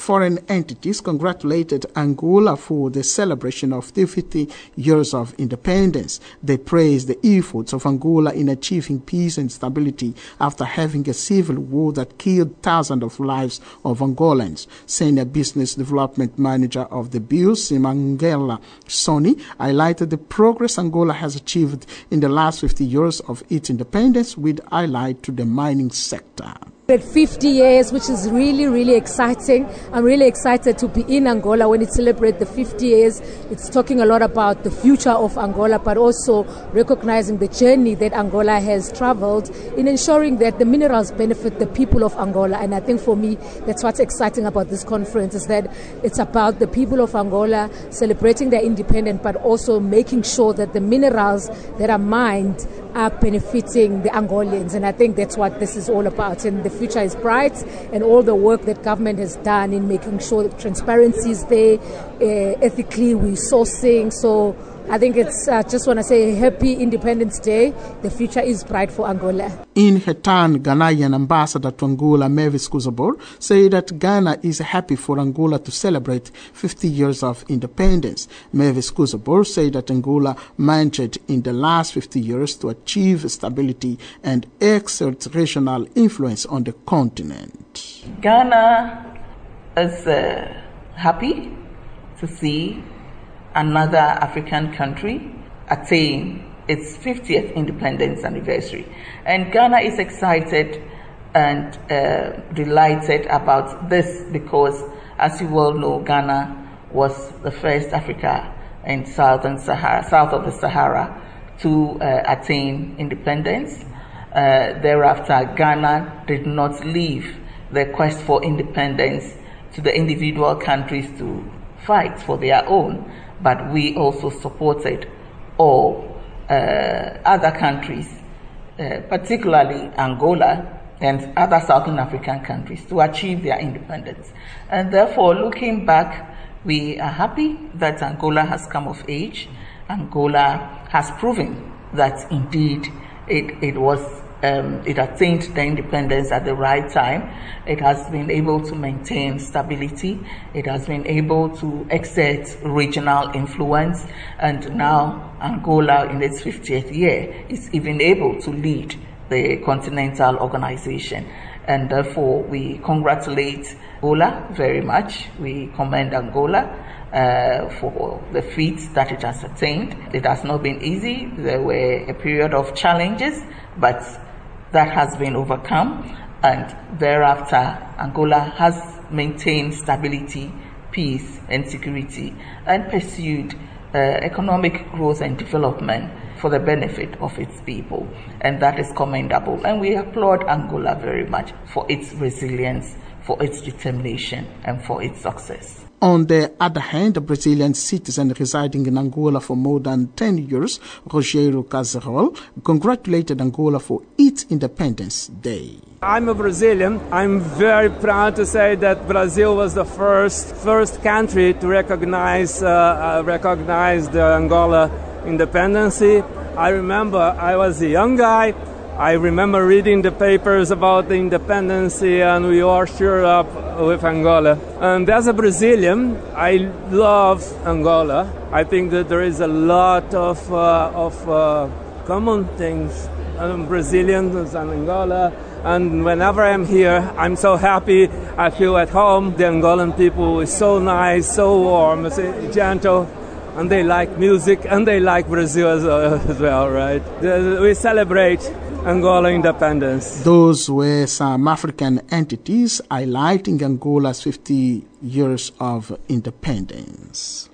foreign entities congratulated Angola for the celebration of the 50 years of independence. They praised the efforts of Angola in achieving peace and stability after having a civil war that killed thousands of lives of Angolans. Senior Business Development Manager of the BIOS, Simangela Soni, highlighted the progress Angola has achieved in the last 50 years of its independence, with highlight to the mining sector. At 50 years, which is really, really exciting. I'm really excited to be in Angola when it celebrates the 50 years. It's talking a lot about the future of Angola, but also recognizing the journey that Angola has traveled in ensuring that the minerals benefit the people of Angola. And I think for me, that's what's exciting about this conference, is that it's about the people of Angola celebrating their independence, but also making sure that the minerals that are mined are benefiting the Angolans. And I think that's what this is all about. And the future is bright, and all the work that government has done in making sure that transparency is there, ethically we're sourcing. So I think it's just want to say happy Independence Day. The future is bright for Angola. In her turn, Ghanaian ambassador to Angola, Mavis Kuzabor, said that Ghana is happy for Angola to celebrate 50 years of independence. Mavis Kuzabor said that Angola managed in the last 50 years to achieve stability and exert regional influence on the continent. Ghana is happy to see another African country attain its 50th independence anniversary. And Ghana is excited and delighted about this because, as you all know, Ghana was the first Africa in south of the Sahara to attain independence. Thereafter, Ghana did not leave the quest for independence to the individual countries to fight for their own, but we also supported all other countries, particularly Angola and other Southern African countries, to achieve their independence. And therefore, looking back, we are happy that Angola has come of age. Angola has proven that indeed it attained the independence at the right time. It has been able to maintain stability. It has been able to exert regional influence. And now Angola, in its 50th year, is even able to lead the continental organization. And therefore, we congratulate Angola very much. We commend Angola for the feats that it has attained. It has not been easy. There were a period of challenges, but that has been overcome, and thereafter Angola has maintained stability, peace and security, and pursued economic growth and development for the benefit of its people, and that is commendable. And we applaud Angola very much for its resilience, for its determination and for its success. On the other hand, a Brazilian citizen residing in Angola for more than 10 years, Rogério Caserol, congratulated Angola for its Independence Day. I'm a Brazilian. I'm very proud to say that Brazil was the first country to recognize the Angola independence. I remember I was a young guy. I remember reading the papers about the independence, and we all cheered up with Angola. And as a Brazilian, I love Angola. I think that there is a lot of common things Brazilians and Angola. And whenever I'm here, I'm so happy. I feel at home. The Angolan people is so nice, so warm, gentle. And they like music, and they like Brazil as well, right? We celebrate Angola independence. Those were some African entities highlighting Angola's 50 years of independence.